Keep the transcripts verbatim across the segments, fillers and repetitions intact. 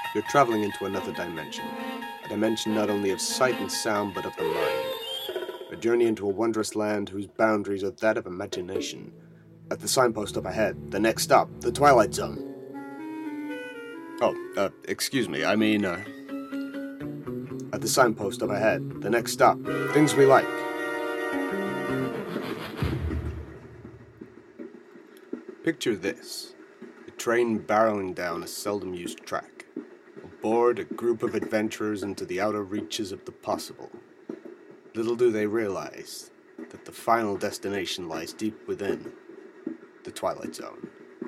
You're traveling into another dimension. A dimension not only of sight and sound, but of the mind. A journey into a wondrous land whose boundaries are that of imagination. At the signpost up ahead, the next stop, the Twilight Zone. Oh, uh, excuse me, I mean, uh... At the signpost up ahead, the next stop, things we like. Picture this. A train barreling down a seldom-used track. Aboard a group of adventurers into the outer reaches of the possible. Little do they realize that the final destination lies deep within the Twilight Zone.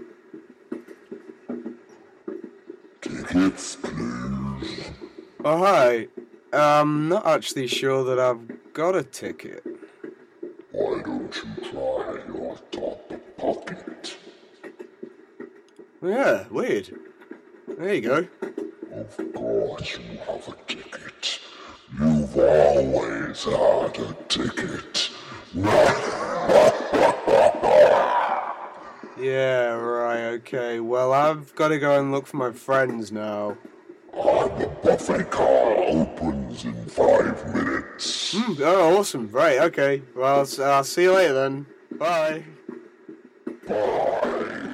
Tickets, please. Oh, hi. I'm not actually sure that I've got a ticket. Why don't you try your top pocket? Yeah, weird. There you go. Of course you have a ticket. You've always had a ticket. Yeah, right, okay. Well, I've got to go and look for my friends now. Uh, the buffet car opens in five minutes. Mm, oh, awesome. Right, okay. Well, I'll, I'll see you later then. Bye. Bye.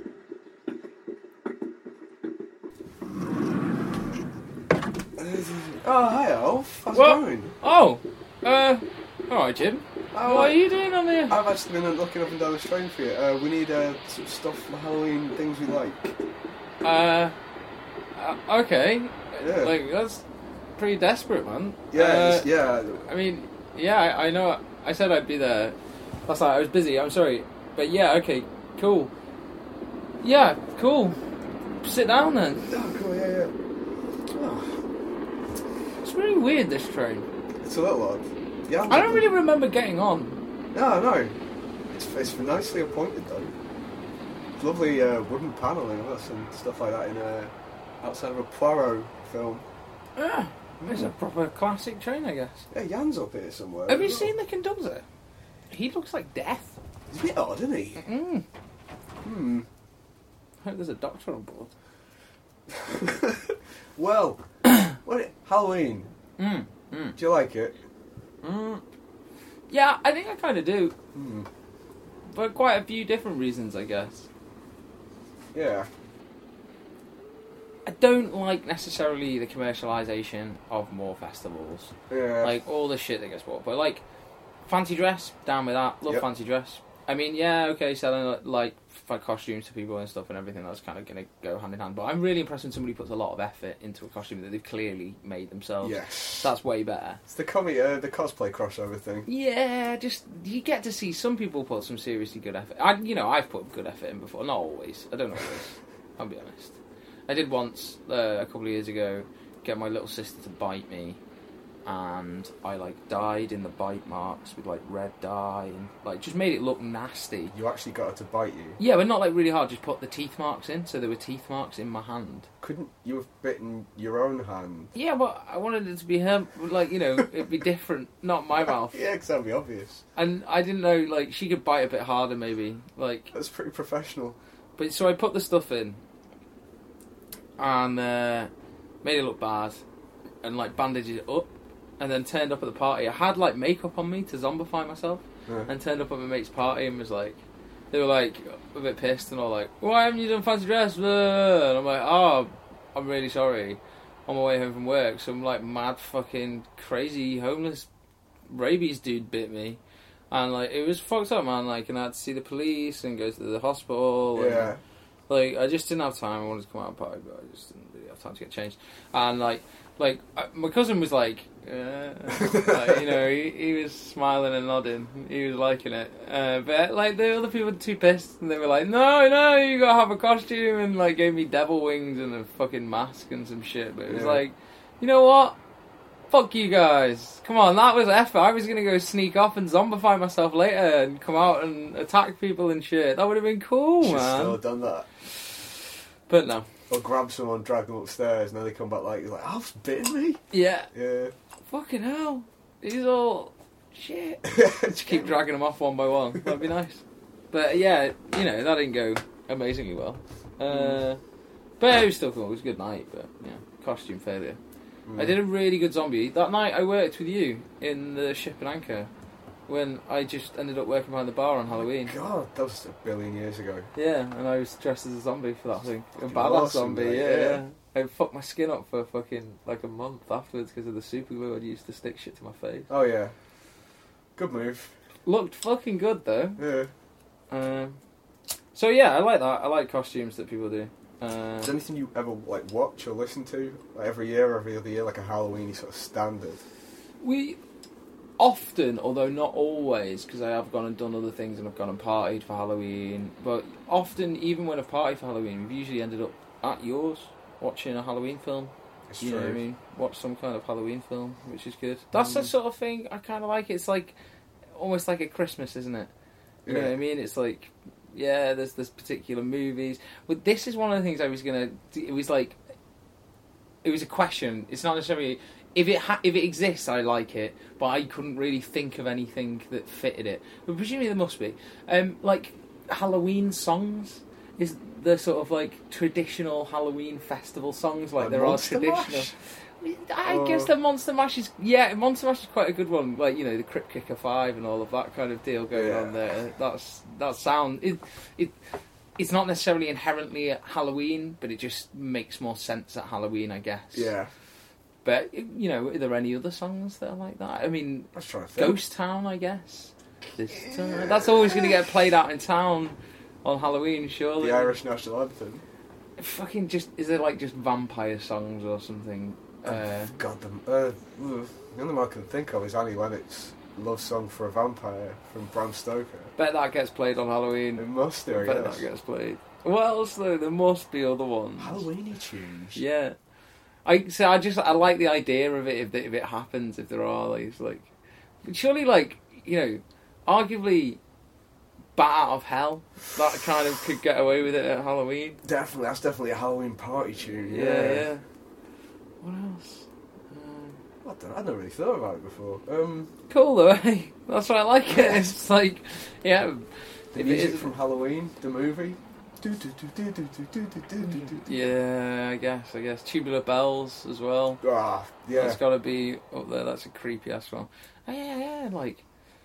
Oh, hi, Alf. How's What? it going? Oh, uh, alright, Jim. Oh, what are you doing on there? I've actually been looking up and down the train for you. Uh, we need uh, some stuff for Halloween, things we like. Uh, uh okay. Yeah. Like, that's pretty desperate, man. Yeah, Uh, it's- yeah. I mean, yeah, I, I know. I said I'd be there last night. I was busy. I'm sorry, but yeah, okay, cool. Yeah, cool. Sit down then. Oh, cool, yeah, yeah. Oh, It's really weird, this train. it's a little odd. Yeah, I don't really remember getting on. No, no. It's, it's nicely appointed, though. It's lovely uh, wooden panelling and stuff like that in uh, outside of a Poirot film. Yeah, it's a proper classic train, I guess. Yeah, Jan's up here somewhere. Have you as well. seen the conductor? He looks like death. He's a bit odd, isn't he? Mm. Hmm. I hope there's a doctor on board. Well, what? Halloween. Mm. Mm. Do you like it? Mm. Yeah, I think I kind of do. Hmm. For quite a few different reasons, I guess. Yeah. I don't like necessarily the commercialisation of more festivals. Yeah. Like, all the shit that gets bought. But, like, fancy dress, down with that. Love Yep. fancy dress. I mean, yeah, okay, selling, like, like costumes to people and stuff and everything, that's kind of going to go hand in hand. But I'm really impressed when somebody puts a lot of effort into a costume that they've clearly made themselves. Yes. That's way better. It's the comic, uh, the cosplay crossover thing. Yeah, just, you get to see some people put some seriously good effort. I, you know, I've put good effort in before. Not always. I don't always. I'll be honest. I did once, uh, a couple of years ago, get my little sister to bite me, and I, like, dyed in the bite marks with, like, red dye, and, like, just made it look nasty. You actually got her to bite you. Yeah, but not, like, really hard, just put the teeth marks in, so there were teeth marks in my hand. Couldn't you have bitten your own hand? Yeah, but I wanted it to be her, like, you know, it'd be different, not my mouth. Yeah, because that'd be obvious. And I didn't know, like, she could bite a bit harder, maybe, like... That's pretty professional. But so I put the stuff in, and uh, made it look bad, and like bandaged it up, and then turned up at the party. I had like makeup on me to zombify myself, Yeah. and turned up at my mate's party and was like, they were like a bit pissed and all like, why haven't you done fancy dress? And I'm like, oh, I'm really sorry. On my way home from work, some like mad fucking crazy homeless rabies dude bit me. And like it was fucked up, man. Like, and I had to see the police and go to the hospital. And, Yeah. like, I just didn't have time. I wanted to come out and party, but I just didn't really have time to get changed. And, like, like uh, my cousin was like, uh, like, you know, he, he was smiling and nodding. He was liking it. Uh, but, like, the other people were too pissed. And they were like, no, no, you gotta have a costume. And, like, gave me devil wings and a fucking mask and some shit. But it was Yeah. like, you know what? Fuck you guys. Come on, that was effort. I was going to go sneak off and zombify myself later and come out and attack people and shit. That would have been cool, Should man. still have done that. But no. Or grab someone, drag them upstairs, and then they come back like, he's like, Alf's bitten me? Yeah. Yeah. Fucking hell. He's all shit. Just keep dragging them off one by one. That'd be nice. But yeah, you know, that didn't go amazingly well. Uh, But it was still cool. It was a good night, but yeah, costume failure. Mm. I did a really good zombie. That night I worked with you in the Ship and Anchor when I just ended up working behind the bar on Halloween. God, that was a billion years ago. Yeah, and I was dressed as a zombie for that thing. A Fucking badass awesome, zombie, mate, yeah, yeah. yeah. I fucked my skin up for fucking like a month afterwards because of the super glue I'd used to stick shit to my face. Oh yeah, good move. Looked fucking good though. Yeah. Um, so yeah, I like that. I like costumes that people do. Uh, Is there anything you ever like watch or listen to like, every year, or every other year, like a Halloweeny sort of standard? we often, although not always, because I have gone and done other things and I've gone and partied for Halloween, but often, even when I've partied for Halloween, we've usually ended up at yours watching a Halloween film. It's You true. know what I mean? Watch some kind of Halloween film, which is good. That's the Mm. sort of thing I kind of like. It's like almost like a Christmas, isn't it? You know Yeah. what I mean? It's like, yeah, there's this particular movies. But this is one of the things I was gonna. It was like, it was a question. It's not necessarily if it ha- if it exists, I like it, but I couldn't really think of anything that fitted it. But presumably there must be. Um, like Halloween songs. Is the sort of like traditional Halloween festival songs like Like there Monster are traditional? Mash? I Oh. guess the Monster Mash is yeah, Monster Mash is quite a good one. Like you know the Crypt Kicker Five and all of that kind of deal going Yeah. on there. That's that sound it it. It's not necessarily inherently at Halloween, but it just makes more sense at Halloween, I guess. Yeah. But you know, are there any other songs that are like that? I mean, I was trying to think. Ghost Town, I guess. This time. That's always going to get played out in town on Halloween, surely. The Irish national anthem. Fucking just is there like just vampire songs or something? Uh, God, the, uh, ugh, the only one I can think of is Annie Lennox's Love Song for a Vampire from Bram Stoker. bet that gets played on Halloween. It must do, I bet guess. that gets played. What else though? There must be other ones. Halloweeny tunes. Yeah. I so I just I like the idea of it if if it happens, if there are like it's like but surely like you know arguably Bat Out of Hell that kind of could get away with it at Halloween. Definitely, that's definitely a Halloween party tune. Yeah, Yeah. yeah. What else? Um, I don't know, I'd never really thought about it before. Um, cool though, eh? That's why I like it. It's like yeah, the if it music is- from Halloween, the movie. Do, do, do, do, do, do, do, do, do, do. yeah, I guess I guess Tubular Bells as well. Ah, yeah. That's got to be up there. That's a creepy ass one. Oh, yeah, yeah. Like,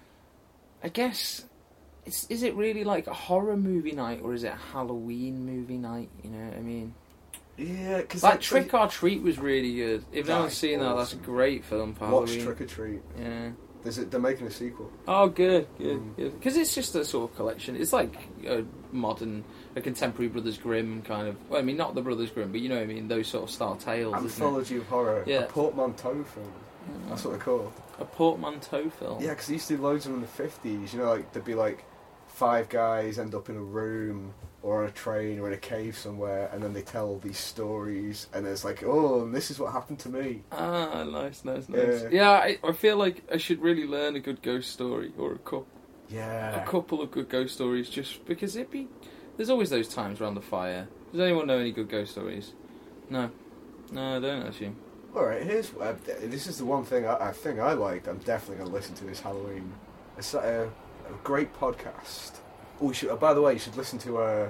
I guess, it's, is it really like a horror movie night or is it a Halloween movie night? You know what I mean? Yeah, because That Trick or Treat was really good. If no That one's is seen that, that's a awesome. great film for Watch Halloween. Trick or Treat. Yeah. There's a, they're making a sequel. Oh, good, good, Mm. good. Because it's just a sort of collection. It's like a modern, a contemporary Brothers Grimm kind of. Well, I mean, not the Brothers Grimm, but you know what I mean. Those sort of style tales. isn't it? Anthology of horror. Yeah. A portmanteau film. That's what they're called. A portmanteau film. Yeah, because they used to do loads of them in the fifties. You know, like there'd be like five guys end up in a room or on a train or in a cave somewhere, and then they tell these stories, and it's like, oh, and this is what happened to me. Ah, nice, nice, nice. Yeah. Yeah, I, I feel like I should really learn a good ghost story or a couple, Yeah. a couple of good ghost stories, just because it'd be. There's always those times around the fire. Does anyone know any good ghost stories? No, no, I don't actually. All right, here's uh, this is the one thing I, I think I liked. I'm definitely going to listen to this Halloween. It's a, a great podcast. Oh, you should. Oh, by the way, you should listen to uh,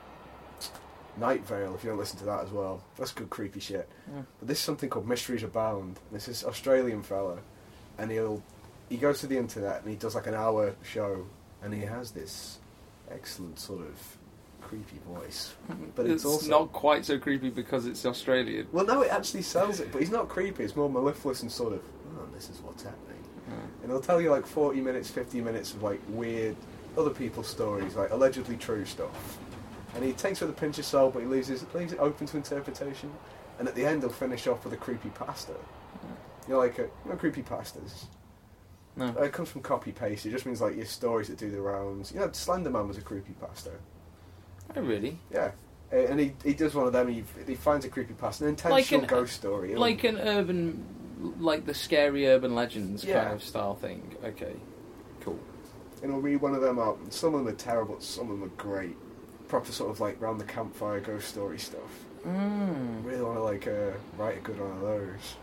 Night Vale if you don't listen to that as well. That's good creepy shit. Yeah. But this is something called Mysteries Abound. This is Australian fella, and he'll he goes to the internet and he does like an hour show, and he has this excellent sort of creepy voice. But it's, also not quite so creepy because it's Australian. Well, no, it actually sells it, but he's not creepy. It's more mellifluous and sort of, oh, this is what's happening. And he'll tell you like forty minutes, fifty minutes of like weird other people's stories, like allegedly true stuff. And he takes it with a pinch of salt, but he leaves, his, leaves it open to interpretation. And at the end, he'll finish off with a creepy pasta. You know, like a, you know, creepy pastas. No. Uh, it comes from copy paste. It just means like your stories that do the rounds. You know, Slenderman was a creepy pasta. Oh, really? Yeah. Uh, and he he does one of them. He he finds a creepy pasta, an intentional Like an- ghost story. He'll- Like an urban, like the scary urban legends Yeah. kind of style thing. Okay, cool. And I'll read one of them out. And some of them are terrible, some of them are great. Proper sort of like round the campfire ghost story stuff. Mm. Really want to like uh, write a good one of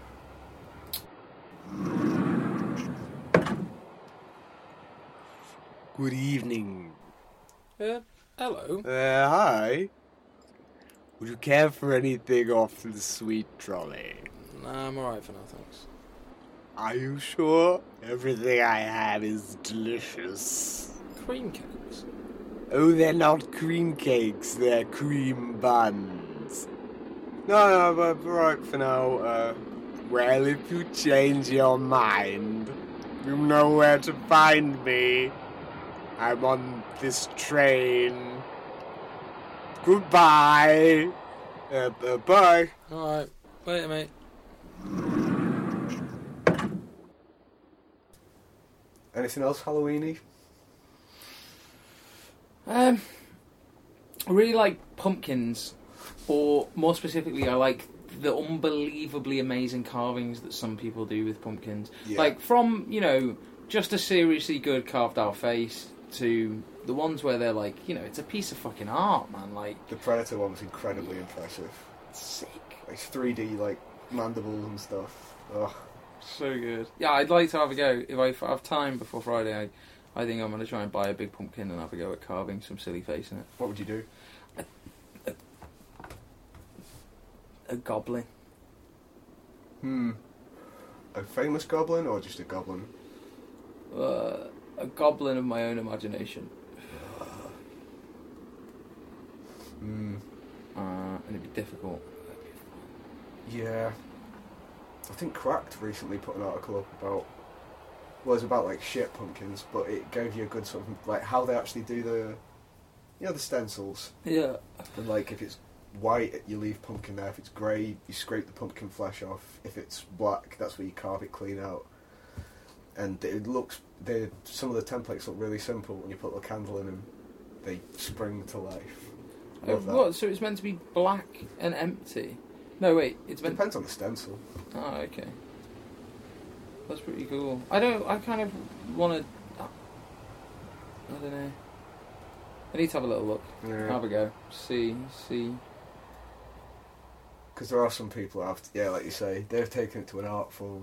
those. Good evening. Uh, hello. Uh, hi. Would you care for anything off the sweet trolley? Nah, I'm alright for now, thanks. Are you sure? Everything I have is delicious. Cream cakes? Oh, they're not cream cakes, they're cream buns. No, no, but right for now. Uh, well, if you change your mind, you know where to find me. I'm on this train. Goodbye. Uh, uh, bye. Alright, later, mate. Anything else Halloween-y? Um, I really like pumpkins, or more specifically, I like the unbelievably amazing carvings that some people do with pumpkins. Yeah. Like, from, you know, just a seriously good carved out face to the ones where they're like, you know, it's a piece of fucking art, man. Like, The Predator one was incredibly impressive. sick. Like three D, like, mandibles and stuff. Ugh. So good. Yeah, I'd like to have a go. If I have time before Friday, I, I think I'm going to try and buy a big pumpkin and have a go at carving some silly face in it. What would you do? A goblin. Hmm. A famous goblin or just a goblin? Uh, a goblin of my own imagination. Hmm. Uh, and it'd be difficult. Yeah. I think Cracked recently put an article up about, well, it's about like shit pumpkins, but it gave you a good sort of, like, how they actually do the, you know, the stencils. Yeah. And like, if it's white, you leave pumpkin there. If it's grey, you scrape the pumpkin flesh off. If it's black, that's where you carve it clean out. And it looks, they some of the templates look really simple. When you put a candle in them, they spring to life. Uh, Love that. what? So it's meant to be black and empty? No, wait. It's It meant. depends on the stencil. Oh, okay. That's pretty cool. I don't. I kind of want to. I don't know. I need to have a little look. Yeah. Have a go. See. See. Because there are some people who have, to, yeah, like you say, they've taken it to an art form.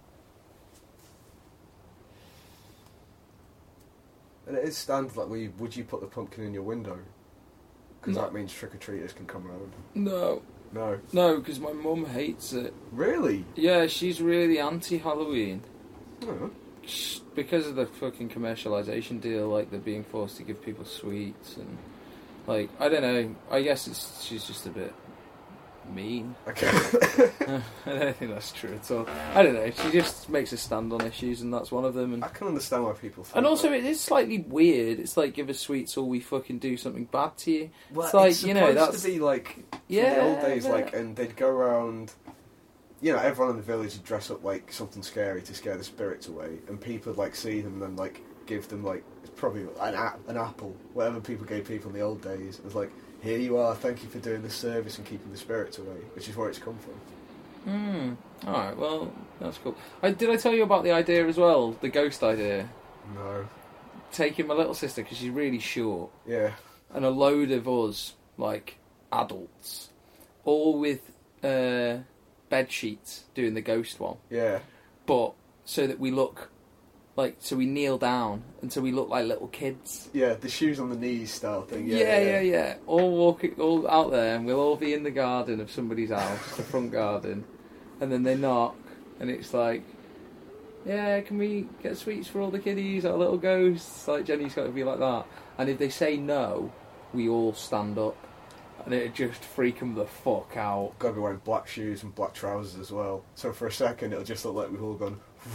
And it is standard, like, we, would you put the pumpkin in your window? Because No. that means trick-or-treaters can come around. No. No. No, because my mum hates it. Really? Yeah, she's really anti-Halloween. Oh. Sh- Because of the fucking commercialisation deal, like they're being forced to give people sweets and, like, I don't know. I guess it's she's just a bit mean. Okay. I don't think that's true at all. I don't know. She just makes a stand on issues, and that's one of them. And I can understand why people think and also, that. it is slightly weird. It's like, give us sweets or we fucking do something bad to you. Well, it's like, it's you know, supposed that's to be like from yeah. the old days, but- like, and they'd go around. You know, everyone in the village would dress up like something scary to scare the spirits away, and people would like see them and then like give them like it's probably an a- an apple, whatever people gave people in the old days. It was like, here you are, thank you for doing this service and keeping the spirits away, which is where it's come from. Hmm. All right. Well, that's cool. I, did I tell you about the idea as well? The ghost idea. No. Taking my little sister because she's really short, Yeah. and a load of us, like adults, all with uh, bed sheets doing the ghost one, Yeah. but so that we look like so we kneel down and so we look like little kids. Yeah, the shoes on the knees style thing. Yeah, Yeah, yeah, yeah. All walking, all out there, and we'll all be in the garden of somebody's house, the front garden, and then they knock, and it's like, yeah, can we get sweets for all the kiddies, our little ghosts? Like, Jenny's got to be like that. And if they say no, we all stand up, and it'd just freak them the fuck out. Gotta be wearing black shoes and black trousers as well. So for a second, it'll just look like we've all gone.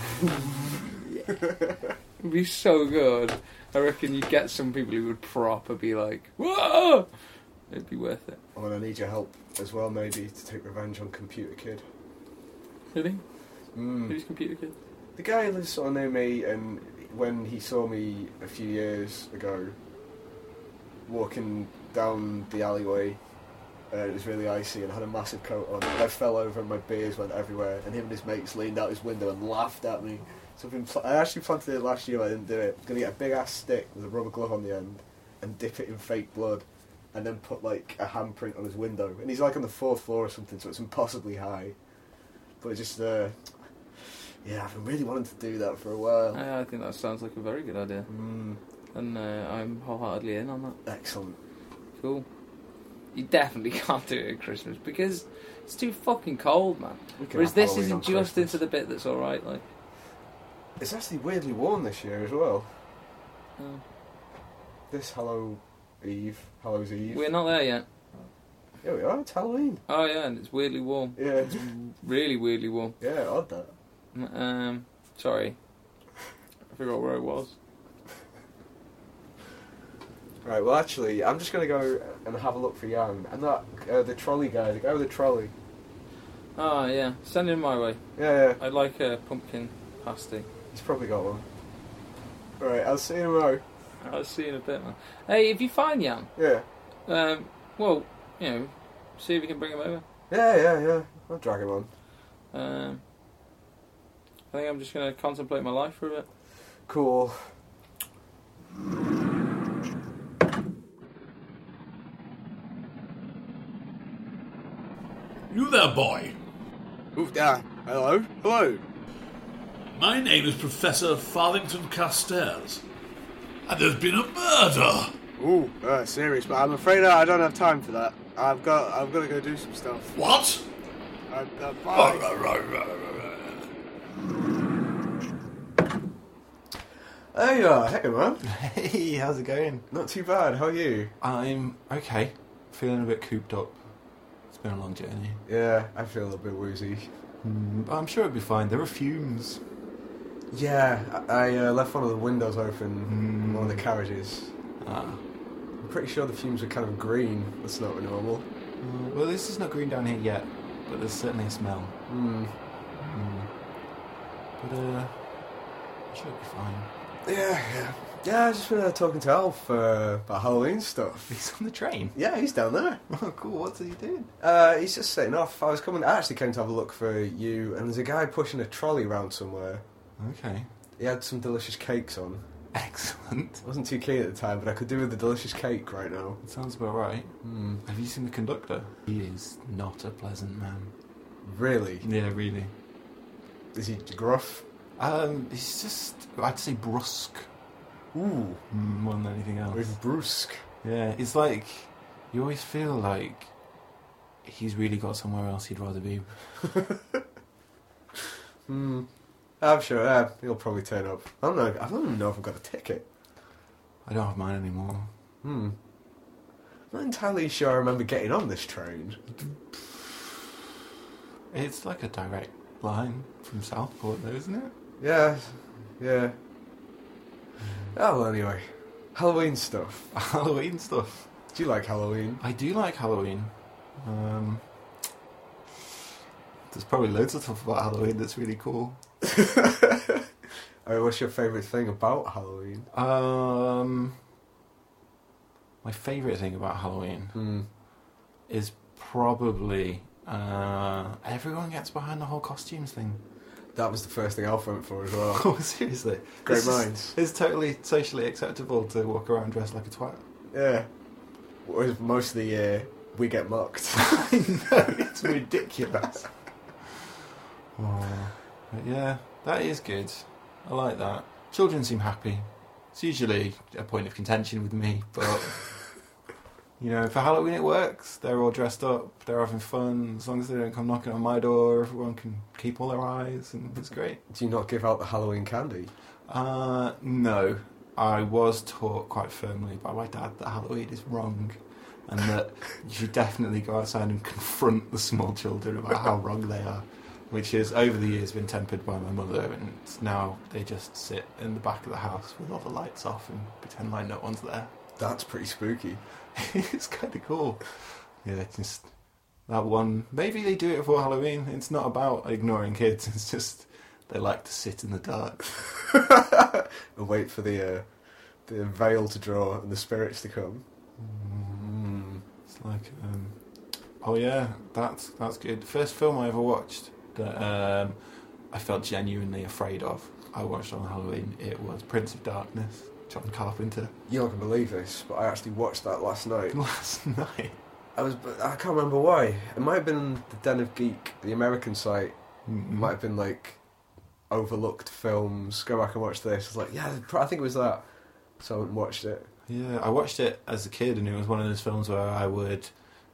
It'd be so good. I reckon you'd get some people who would proper be like, whoa! It'd be worth it. Oh, and I need your help as well, maybe, to take revenge on Computer Kid. Really? Mm. Who's Computer Kid? The guy lives sort of near me, and when he saw me a few years ago, walking down the alleyway, uh, it was really icy, and I had a massive coat on, and I fell over and my beers went everywhere, and him and his mates leaned out his window and laughed at me. So I've been pl- I actually planted it last year, but I didn't do it. I'm going to get a big-ass stick with a rubber glove on the end, and dip it in fake blood, and then put, like, a handprint on his window. And he's, like, on the fourth floor or something, so it's impossibly high. But it just, uh... yeah, I've been really wanting to do that for a while. I, I think that sounds like a very good idea. Mm, And uh, I'm wholeheartedly in on that. excellent. Cool. you definitely can't do it at Christmas because it's too fucking cold, man. We can Whereas have this Halloween isn't on just Christmas. into the bit that's all right. Like, It's actually weirdly warm this year as well. oh. This Hallow Eve, Hallow's Eve. We're not there yet. Yeah, we are. It's Halloween. Oh yeah, and it's weirdly warm. Yeah, Really weirdly warm. yeah, odd that. Um, sorry, I forgot where I was. Right, well, actually, I'm just going to go and have a look for Jan. And that, uh, the trolley guy, the guy with the trolley. Oh yeah, send him my way. Yeah, yeah, I'd like a pumpkin pasty. he's probably got one. Alright, I'll see you tomorrow. I'll see you in a bit, man. Hey, if you find Jan, Yeah. um, well, you know, see if you can bring him over. Yeah, yeah, yeah. I'll drag him on. Um, I think I'm just going to contemplate my life for a bit. Cool. You there, boy. Ooh, ah, hello, hello. My name is Professor Farthington Carstairs, and there's been a murder. Ooh, uh, serious, but I'm afraid I don't have time for that. I've got, I've got to go do some stuff. What? Uh, uh, Oh, bye. right, right, right, right, Hey, uh, hey, man. Hey, how's it going? Not too bad. How are you? I'm okay. Feeling a bit cooped up. It's been a long journey. Yeah, I feel a little bit woozy. Mm, but I'm sure it'll be fine. There are fumes. Yeah, I, I uh, left one of the windows open in Mm. one of the carriages. Ah. I'm pretty sure the fumes are kind of green. That's not normal. Uh, well, this is not green down here yet, but there's certainly a smell. Hmm. Mm. But, uh, I'm sure it'll be fine. Yeah, yeah. Yeah, I just been uh, talking to Alf uh, about Halloween stuff. He's on the train. Yeah, he's down there. Oh, cool. What's he doing? Uh, he's just setting off. I was coming. I actually came to have a look for you, and there's a guy pushing a trolley around somewhere. Okay. He had some delicious cakes on. Excellent. I wasn't too keen at the time, but I could do with the delicious cake right now. That sounds about right. Hmm. Have you seen the conductor? He is not a pleasant man. Really? Yeah, really. Is he gruff? Um, he's just, I'd say brusque. Ooh. Mm, more than anything else. Or even brusque. Yeah, it's like you always feel like he's really got somewhere else he'd rather be. Hmm. I'm sure. Yeah, he'll probably turn up. I don't know. I don't even know if I've got a ticket. I don't have mine anymore. Hmm. I'm not entirely sure I remember getting on this train. It's like a direct line from Southport, though, isn't it? Yeah. Yeah. Oh, well, anyway. Halloween stuff. Halloween stuff. Do you like Halloween? I do like Halloween. Um, there's probably loads of stuff about Halloween that's really cool. Alright, what's your favourite thing about Halloween? Um, my favourite thing about Halloween Hmm. is probably uh, everyone gets behind the whole costumes thing. That was the first thing Alf went for as well. Oh, seriously? Great It's just- minds. It's totally socially acceptable to walk around dressed like a twat. Yeah. Whereas most of the year, we get mocked. I know, it's ridiculous. Oh, but yeah, that is good. I like that. Children seem happy. It's usually a point of contention with me, but you know, for Halloween it works. They're all dressed up, they're having fun. As long as they don't come knocking on my door, everyone can keep all their eyes, and it's great. Do you not give out the Halloween candy? Uh, no. I was taught quite firmly by my dad that Halloween is wrong, and that you should definitely go outside and confront the small children about how wrong they are, which has over the years been tempered by my mother, and now they just sit in the back of the house with all the lights off and pretend like no one's there. That's pretty spooky. It's kind of cool. Yeah, just that one. Maybe they do it for Halloween. It's not about ignoring kids. It's just they like to sit in the dark. And wait for the uh, the veil to draw and the spirits to come. Mm. It's like, um, oh yeah, that's that's good. First film I ever watched that um, I felt genuinely afraid of. I watched on Halloween. It was Prince of Darkness, John Carpenter. You're not gonna believe this, but I actually watched that last night. Last night. I was, I can't remember why. It might have been the Den of Geek, the American site. It might have been like overlooked films. Go back and watch this. I was like, yeah, I think it was that. So I went and watched it. Yeah, I watched it as a kid, and it was one of those films where I would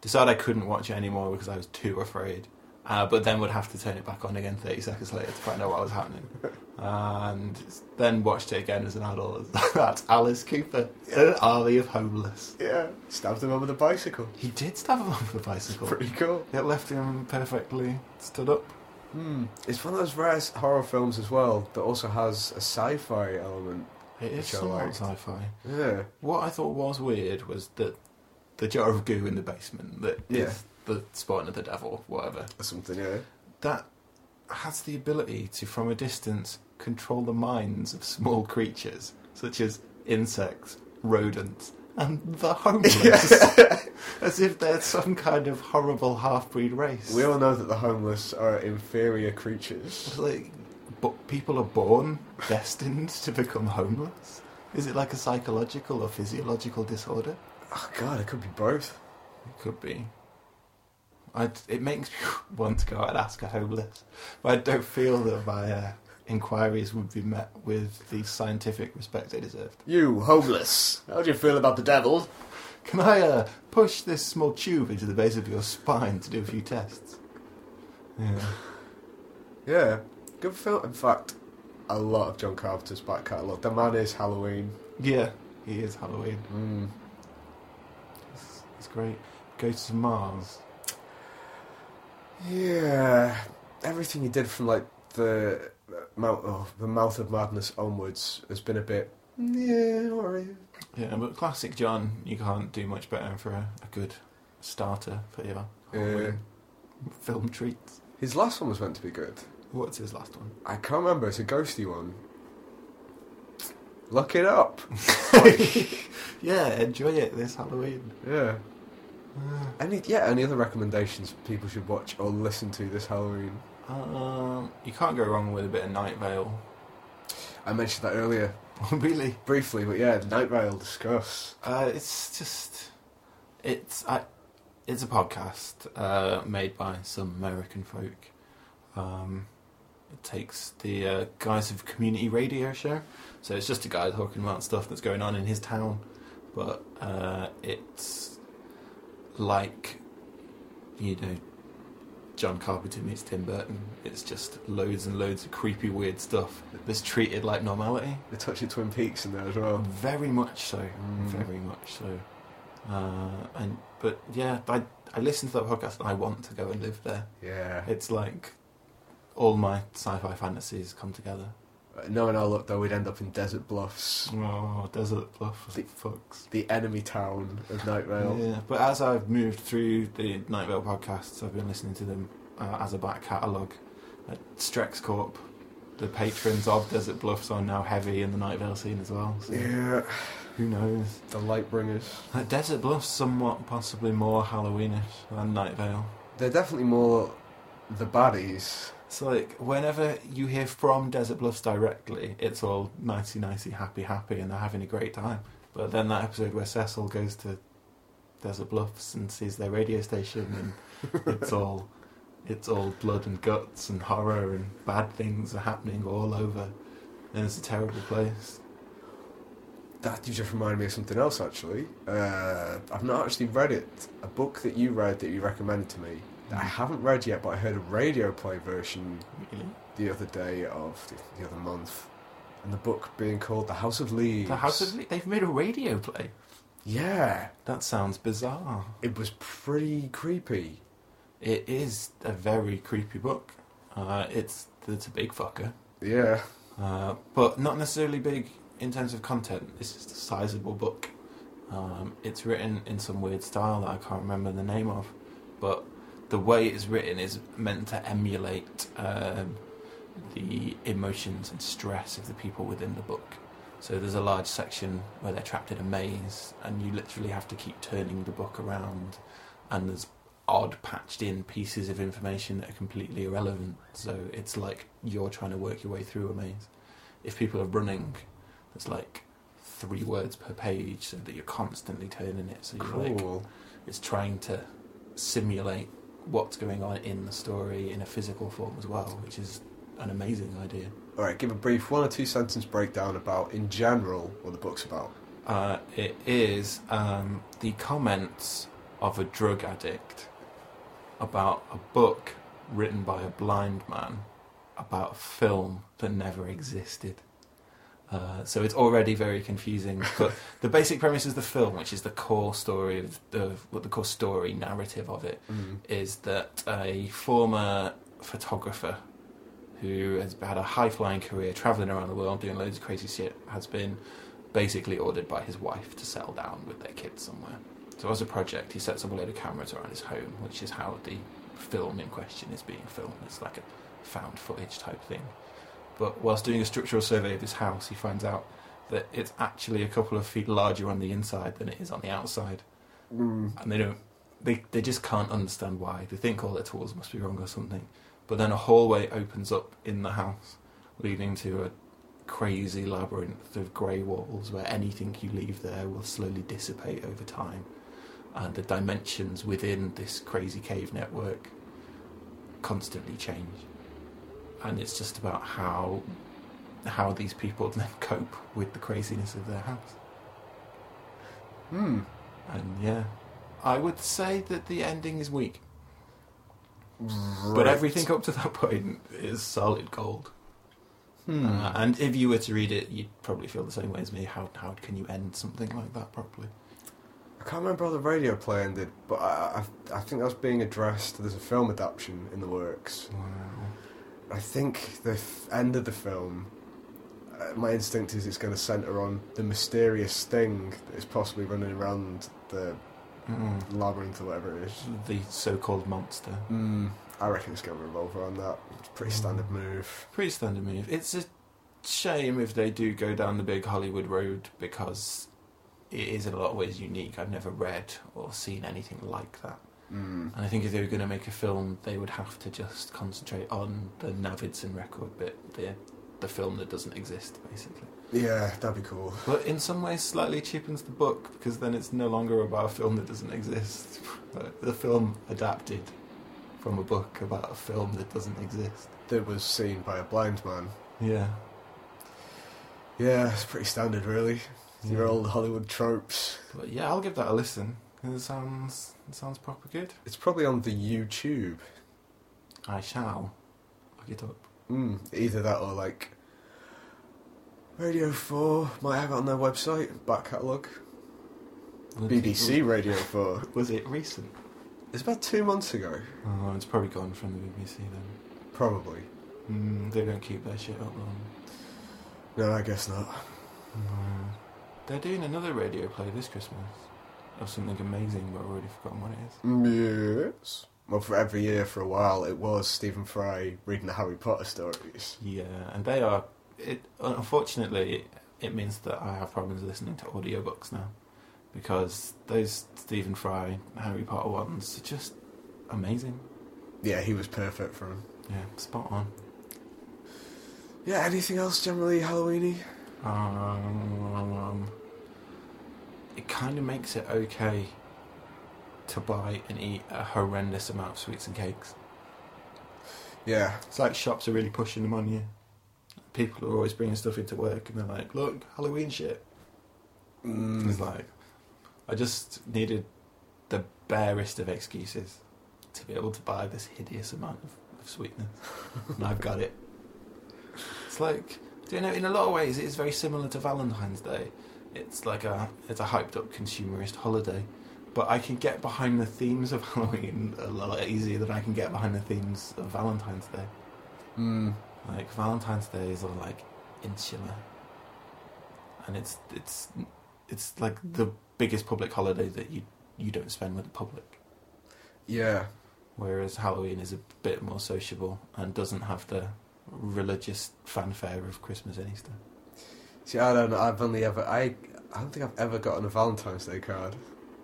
Decided I couldn't watch it anymore because I was too afraid. Uh, but then would have to turn it back on again thirty seconds later to find out what was happening. And then watched it again as an adult. That's Alice Cooper, an army of homeless. Yeah, stabbed him over the bicycle. He did stab him on the bicycle. Pretty cool. It left him perfectly stood up. Hmm. It's one of those rare horror films as well that also has a sci-fi element. It is Which I somewhat liked. sci-fi. Yeah. What I thought was weird was that the jar of goo in the basement that Yeah. is the spawn of the devil, whatever, Or something, yeah. that has the ability to, from a distance, control the minds of small creatures, such as insects, rodents, and the homeless. As if they're some kind of horrible half-breed race. We all know that the homeless are inferior creatures. It's like, but people are born destined to become homeless? Is it like a psychological or physiological disorder? Oh god, it could be both. It could be. I'd, it makes me want to go out and ask a homeless. But I don't feel that my uh, inquiries would be met with the scientific respect they deserved. You, homeless. How do you feel about the devil? Can I uh, push this small tube into the base of your spine to do a few tests? Yeah. Yeah, good film. In fact, a lot of John Carpenter's back catalogue. The man is Halloween. Yeah, he is Halloween. Mm. It's, it's great. Go to Mars. Yeah, everything he did from like the uh, mouth, oh, the Mouth of Madness onwards has been a bit. Yeah, alright. Yeah, but classic John, you can't do much better for a, a good starter for your Halloween film treats. His last one was meant to be good. What's his last one? I can't remember. It's a ghosty one. Look it up. Yeah, enjoy it this Halloween. Yeah. Uh, Any yeah? Any other recommendations people should watch or listen to this Halloween? um, you can't go wrong with a bit of Night Vale. I mentioned that earlier Really? briefly, but yeah, Night Vale, discuss. Uh, it's just, it's I, it's a podcast uh, made by some American folk. Um, it takes the uh, guise of a community radio show, so it's just a guy talking about stuff that's going on in his town, but uh, it's like, you know, John Carpenter meets Tim Burton. It's just loads and loads of creepy, weird stuff that's treated like normality. They touch of Twin Peaks in there as well. Very much so. Mm. Very much so. Uh, and but yeah, I I listen to that podcast and I want to go and live there. Yeah. It's like all my sci-fi fantasies come together. Knowing our luck, though, we'd end up in Desert Bluffs, Oh, Desert Bluff, The- fucks. the enemy town of Night Vale. Yeah, but as I've moved through the Night Vale podcasts, I've been listening to them uh, as a back catalogue. Uh, Strex Corp, the patrons of Desert Bluffs, are now heavy in the Night Vale scene as well. So Yeah. who knows? The Lightbringers. Uh, Desert Bluffs somewhat possibly more Halloweenish than Night Vale. They're definitely more the baddies. It's like, whenever you hear from Desert Bluffs directly, it's all nicey, nicey, happy, happy, and they're having a great time. But then that episode where Cecil goes to Desert Bluffs and sees their radio station, and it's all, it's all blood and guts and horror and bad things are happening all over, and it's a terrible place. That you just reminded me of something else, actually. Uh, I've not actually read it. A book that you read that you recommended to me that I haven't read yet, but I heard a radio play version Really? the other day of the, the other month, and the book being called The House of Leaves. The House of Le- they've made a radio play. Yeah, That sounds bizarre. it was pretty creepy. It is a very creepy book. Uh, it's it's a big fucker. Yeah, Uh, but not necessarily big in terms of content. It's just a sizable book. Um, it's written in some weird style that I can't remember the name of, but the way it's written is meant to emulate um, the emotions and stress of the people within the book. So there's a large section where they're trapped in a maze, and you literally have to keep turning the book around, and there's odd patched in pieces of information that are completely irrelevant. So it's like you're trying to work your way through a maze. If people are running, there's like three words per page, so that you're constantly turning it. So you're like, cool. it's trying to simulate what's going on in the story in a physical form as well, which is an amazing idea. All right, give a brief one or two sentence breakdown about, in general, what the book's about. Uh, it is um, the comments of a drug addict about a book written by a blind man about a film that never existed. Uh, so it's already very confusing. But the basic premise of the film, which is the core story of the what the core story narrative of it, Mm. is that a former photographer who has had a high-flying career, travelling around the world, doing loads of crazy shit, has been basically ordered by his wife to settle down with their kids somewhere. So as a project, he sets up a load of cameras around his home, which is how the film in question is being filmed. It's like a found footage type thing. But whilst doing a structural survey of his house, he finds out that it's actually a couple of feet larger on the inside than it is on the outside. Mm. And they don't, they, they just can't understand why. They think all their tools must be wrong or something. But then a hallway opens up in the house, leading to a crazy labyrinth of grey walls where anything you leave there will slowly dissipate over time. And the dimensions within this crazy cave network constantly change. And it's just about how how these people then cope with the craziness of their house. Hmm. And yeah, I would say that the ending is weak. Right. But everything up to that point is solid gold. Hmm. Uh, and if you were to read it, you'd probably feel the same way as me. How how can you end something like that properly? I can't remember how the radio play ended, but I, I, I think that's being addressed. There's a film adaptation in the works. Wow. I think the f- end of the film, uh, my instinct is it's going to centre on the mysterious thing that is possibly running around the Mm. labyrinth or whatever it is. The so-called monster. Mm, I reckon it's going to revolve around that. It's a pretty standard move. Pretty standard move. It's a shame if they do go down the big Hollywood road, because it is in a lot of ways unique. I've never read or seen anything like that. Mm. And I think if they were going to make a film, they would have to just concentrate on the Navidson record bit, the the film that doesn't exist, basically. Yeah, that'd be cool. But in some ways, slightly cheapens the book, because then it's no longer about a film that doesn't exist. The film adapted from a book about a film that doesn't exist. That was seen by a blind man. Yeah. Yeah, it's pretty standard, really. Your Yeah. old Hollywood tropes. But yeah, I'll give that a listen. It sounds it sounds proper good. It's probably on the YouTube. I shall look it up. Mm, either that or like Radio four might have it on their website, back catalogue. B B C Radio four. Was it recent? It's about two months ago. Oh, it's probably gone from the B B C then. Probably. Mm, they don't keep their shit up long. No, I guess not. No. They're doing another radio play this Christmas of something amazing, but I've already forgotten what it is. Yes. Well, for every year for a while, it was Stephen Fry reading the Harry Potter stories. Yeah, and they are. It unfortunately it, it means that I have problems listening to audiobooks now, because those Stephen Fry Harry Potter ones are just amazing. Yeah, he was perfect for him. Yeah, spot on. Yeah, anything else generally Halloweeny? Um, it kind of makes it okay to buy and eat a horrendous amount of sweets and cakes. Yeah. It's like shops are really pushing them on you. People are always bringing stuff into work and they're like, look, Halloween shit. Mm. It's like, I just needed the barest of excuses to be able to buy this hideous amount of, of sweetness. And I've got it. It's like, you know, in a lot of ways it is very similar to Valentine's Day. It's like a, it's a hyped up consumerist holiday. But I can get behind the themes of Halloween a lot easier than I can get behind the themes of Valentine's Day. Mm. Like, Valentine's Day is all like insular, and it's it's it's like the biggest public holiday that you you don't spend with the public. Yeah. Whereas Halloween is a bit more sociable and doesn't have the religious fanfare of Christmas and Easter. See, I don't know. I've only ever... I, I don't think I've ever gotten a Valentine's Day card.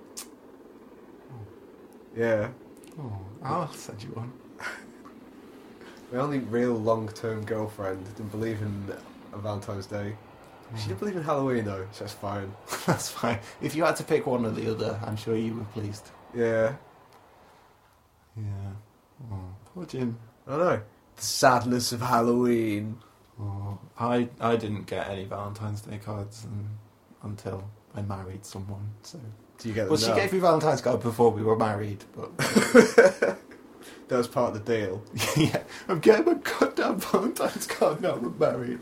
Yeah. Oh, I'll send you one. My only real long-term girlfriend didn't believe in a Valentine's Day. She did believe in Halloween, though, so that's fine. That's fine. If you had to pick one or the other, I'm sure you were pleased. Yeah. Yeah. Oh, poor Jim. I know. The sadness of Halloween. Oh, I I didn't get any Valentine's Day cards and, until I married someone, so Do you get the Well, she no? gave me Valentine's card before we were married, but That was part of the deal. yeah, I'm getting my goddamn Valentine's card now we're married.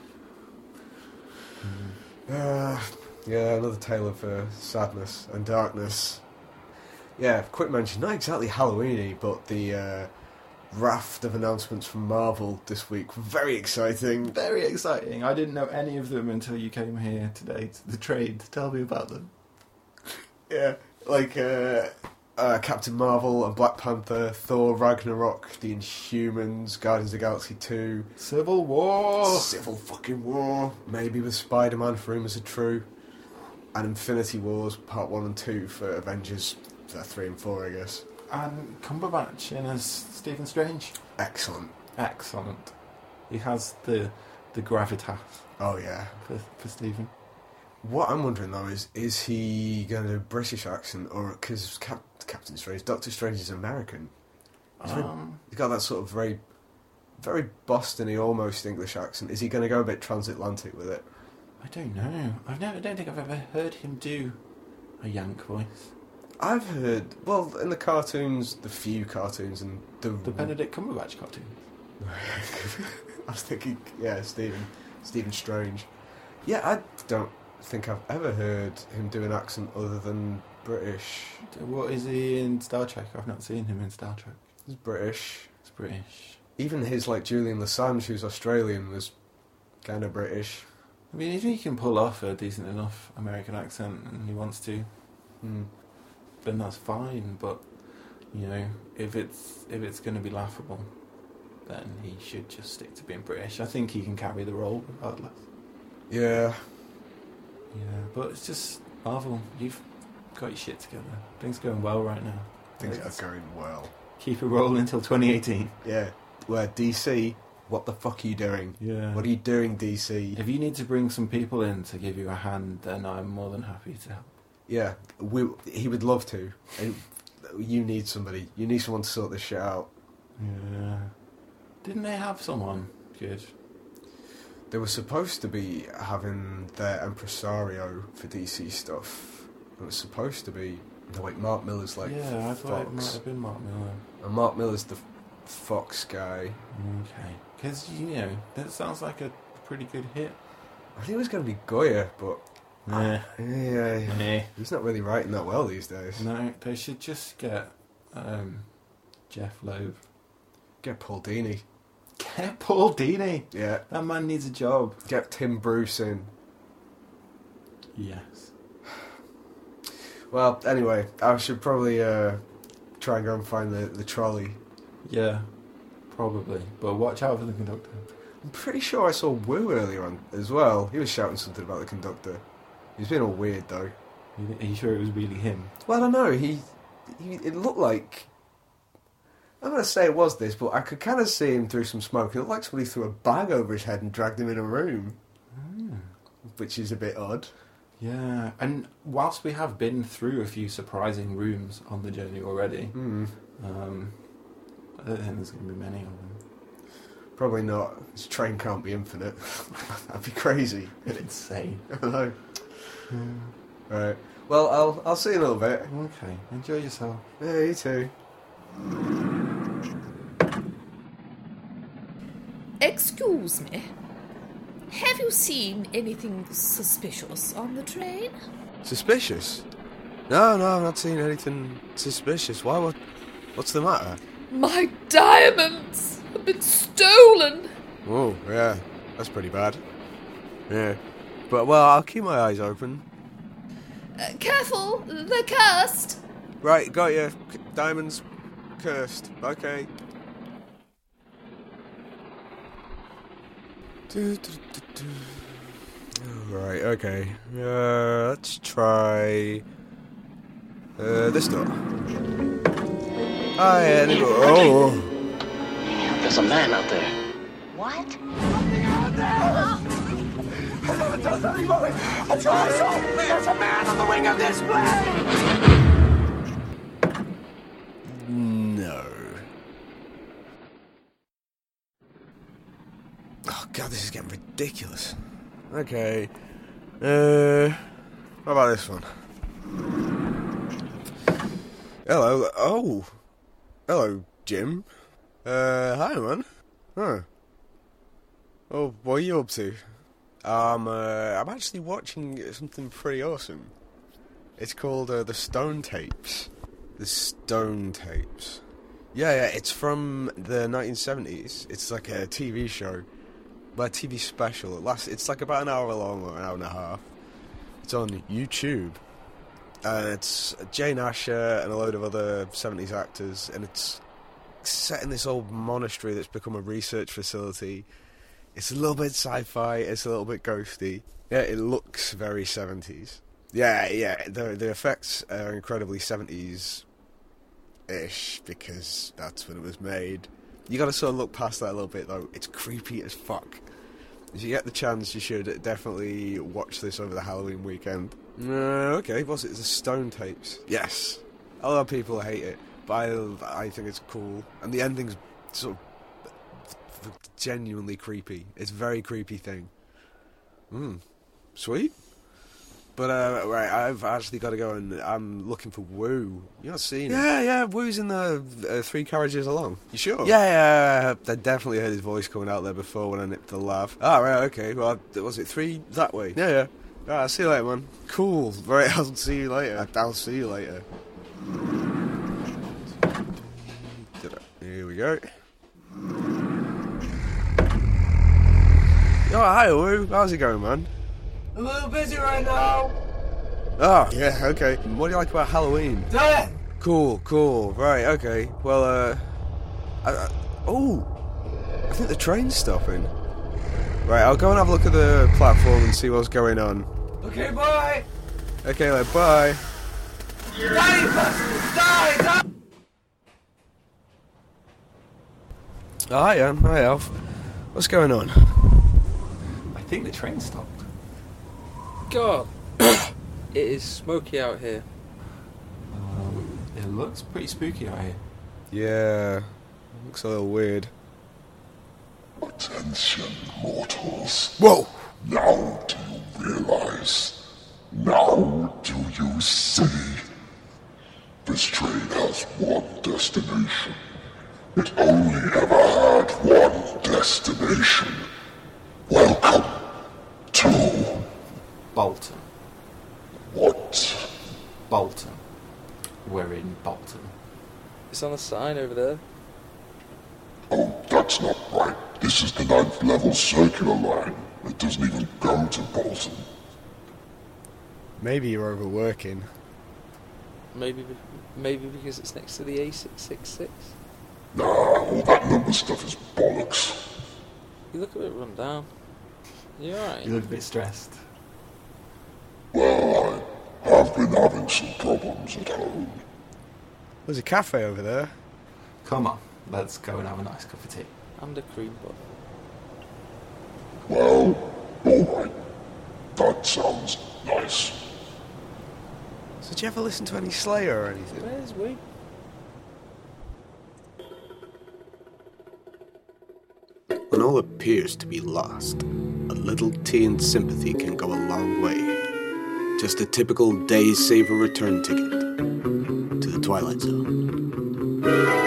Uh, yeah, another tale of uh, sadness and darkness. Yeah, quick mention, not exactly Halloween-y, but the uh, raft of announcements from Marvel this week were very exciting. Very exciting. I didn't know any of them until you came here today to the trade to tell me about them. Yeah, like uh, uh, Captain Marvel and Black Panther, Thor, Ragnarok, The Inhumans, Guardians of the Galaxy two, Civil War. Civil fucking War, maybe with Spider-Man if rumours are true, and Infinity Wars Part one and two for Avengers uh, three and four, I guess. And Cumberbatch in as Stephen Strange. Excellent. Excellent. He has the the gravitas Oh yeah. for, for Stephen. What I'm wondering though is, is he going to do a British accent, or because Cap- Captain Strange, Doctor Strange is American. He's, very- Um, he's got that sort of very, very Boston-y, almost English accent. Is he going to go a bit transatlantic with it? I don't know. I've never. I don't think I've ever heard him do a Yank voice. I've heard, well, in the cartoons, the few cartoons, and the The Benedict Cumberbatch cartoon. I was thinking, yeah, Stephen, Stephen Strange. Yeah, I don't think I've ever heard him do an accent other than British. What is he in Star Trek? I've not seen him in Star Trek. He's British. It's British. Even his, like, Julian Assange, who's Australian, was kind of British. I mean, if he can pull off a decent enough American accent and he wants to, Hmm. then that's fine. But you know, if it's if it's going to be laughable, then he should just stick to being British. I think he can carry the role regardless. Yeah. Yeah, but it's just Marvel. You've got your shit together. Things are going well right now. Things Let's are going well. keep it rolling until twenty eighteen. Yeah. Where D C, what the fuck are you doing? Yeah. What are you doing, D C? If you need to bring some people in to give you a hand, then I'm more than happy to help. Yeah, we, he would love to. And you need somebody. You need someone to sort this shit out. Yeah. Didn't they have someone good? They were supposed to be having their impresario for D C stuff. It was supposed to be, like, Mark Miller's like yeah, I thought it might Fox. have been Mark Miller. And Mark Miller's the Fox guy. Okay. Because, you know, that sounds like a pretty good hit. I think it was going to be Goya, but Nah. yeah, Nah. he's not really writing that well these days. No, they should just get um, Jeff Loeb. Get Paul Dini. Get Paul Dini. Yeah. That man needs a job. Get Tim Bruce in. Yes. Well, anyway, I should probably uh, try and go and find the, the trolley. Yeah, probably. But watch out for the conductor. I'm pretty sure I saw Wu earlier on as well. He was shouting something about the conductor. He's been all weird though. Are you sure it was really him? Well, I don't know. He, he it looked like. I'm going to say it was this, but I could kind of see him through some smoke. It looked like somebody threw a bag over his head and dragged him in a room, Mm. which is a bit odd. Yeah, and whilst we have been through a few surprising rooms on the journey already, Mm. um, I don't think there's going to be many of them. Probably not. This train can't be infinite. That'd be crazy. Insane. I know. Right. Well, I'll I'll see you in a little bit. Okay, enjoy yourself. Yeah, you too. Excuse me. Have you seen anything suspicious on the train? Suspicious? No, no, I've not seen anything suspicious. Why? What? What's the matter? My diamonds have been stolen. Oh, yeah, that's pretty bad. Yeah, but well, I'll keep my eyes open. Uh, careful, they're cursed. Right, got you. C- Diamonds cursed. Okay. Do, do, do, do. Right, okay. Uh, let's try uh, this door. Ah, yeah, there we go. Oh. There's a man out there. What? There's a man on the wing of this plane! No. Oh god, this is getting ridiculous. Okay. Uh, what about this one? Hello. Oh. Hello, Jim. Uh, hi, man. Huh. Oh, what are you up to? Um, uh, I'm actually watching something pretty awesome. It's called uh, The Stone Tapes. The Stone Tapes. Yeah, yeah, it's from the nineteen seventies. It's like a T V show. Well, a T V special. It lasts, it's like about an hour long or an hour and a half. It's on YouTube. And it's Jane Asher and a load of other seventies actors. And it's set in this old monastery that's become a research facility. It's a little bit sci-fi. It's a little bit ghosty. Yeah, it looks very seventies. Yeah, yeah. The the effects are incredibly seventies-ish because that's when it was made. You got to sort of look past that a little bit though. It's creepy as fuck. If you get the chance, you should definitely watch this over the Halloween weekend. Uh, okay, what's it? The Stone Tapes. Yes. A lot of people hate it, but I, I think it's cool. And the ending's sort of genuinely creepy. It's a very creepy thing. Hmm. Sweet. But, uh, right, I've actually got to go and I'm looking for Woo. You're not seeing him? Yeah, yeah, Woo's in the uh, Three Carriages Along. You sure? Yeah, yeah, I definitely heard his voice coming out there before when I nipped the laugh. Ah, right, okay, well, was it three that way? Yeah, yeah. Alright, I'll see you later, man. Cool. Right, I'll see you later. I'll see you later. Here we go. Oh, hi, Woo. How's it going, man? I'm a little busy right now. Oh, yeah, okay. What do you like about Halloween? Death! Cool, cool. Right, okay. Well, uh... I, I, oh! I think the train's stopping. Right, I'll go and have a look at the platform and see what's going on. Okay, bye! Okay, like, bye. Die, bastard! Die, die! Oh, hi, Anne. Hi, Alf. What's going on? I think the train stopped. God, it is smoky out here. Um, it looks pretty spooky out here. Yeah, looks a little weird. Attention, mortals. Whoa! Now do you realize? Now do you see? This train has one destination. It only ever had one destination. Welcome to... Bolton. What? Bolton. We're in Bolton. It's on a sign over there. Oh, that's not right. This is the ninth level circular line. It doesn't even go to Bolton. Maybe you're overworking. Maybe, maybe because it's next to the A six six six. Nah, all that number stuff is bollocks. You look a bit run down. You alright? You look a bit stressed. Well, I have been having some problems at home. There's a cafe over there. Come on, let's go and have a nice cup of tea. And a cream puff. Well, alright. That sounds nice. So did you ever listen to any Slayer or anything? Where's we? When all appears to be lost, a little tea and sympathy can go a long way. Just a typical Days Saver return ticket to the Twilight Zone.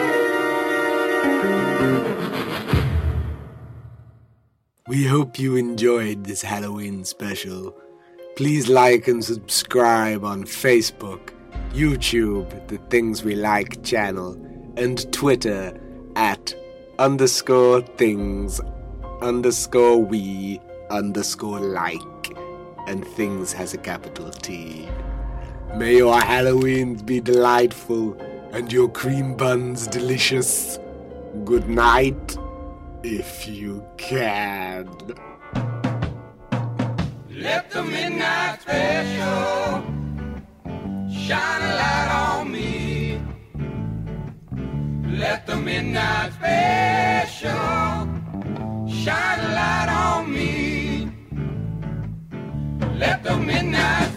We hope you enjoyed this Halloween special. Please like and subscribe on Facebook, YouTube, the Things We Like channel, and Twitter at underscore things underscore we underscore like, and things has a capital T. May your Halloweens be delightful and your cream buns delicious. Good night, if you can. Let the midnight special shine a light on me. Let the midnight special shine a light on me. Let the midnight